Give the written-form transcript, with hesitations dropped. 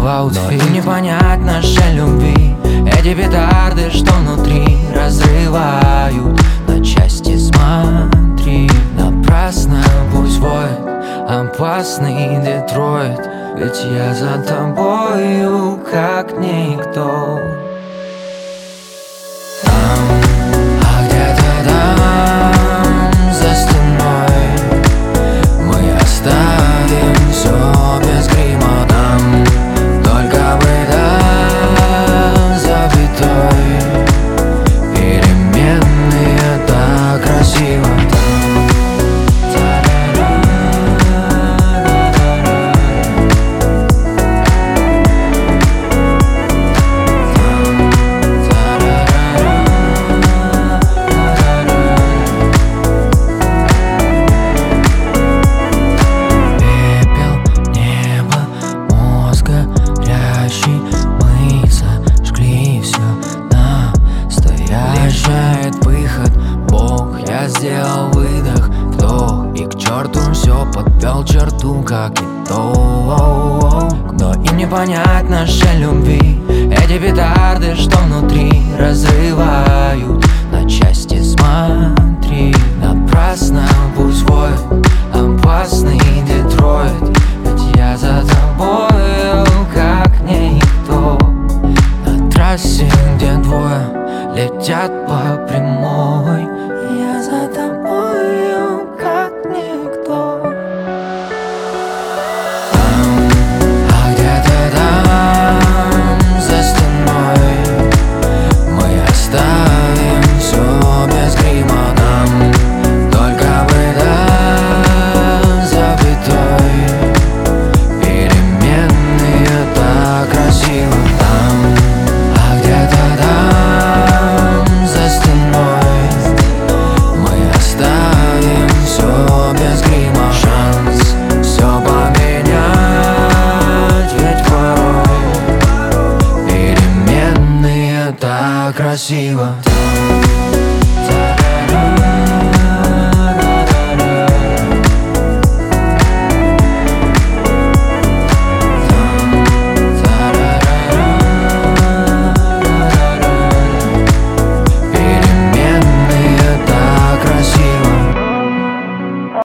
аутфит. Но им не понять нашей любви, эти петарды, что внутри, разрывают на части. Смотри, напрасно пусть воет опасный Детройт, ведь я за тобою как никто. Я сделал выдох, вдох, и к черту все подвел черту, как и то. Но им не понять нашей любви, эти петарды, что внутри, разрывают на части. Смотри, напрасно пусть воет опасный Детройт, ведь я за тобою как никто. На трассе, где двое летят по прямой, я за тобою как никто. Там, а где-то там, за стеной, мы оставим все без грима. Нам только бы до запятой, переменные так красиво. Там, а где-то там, за стеной, оставим все без грима. Шанс все поменять, ведь порой переменные так красиво.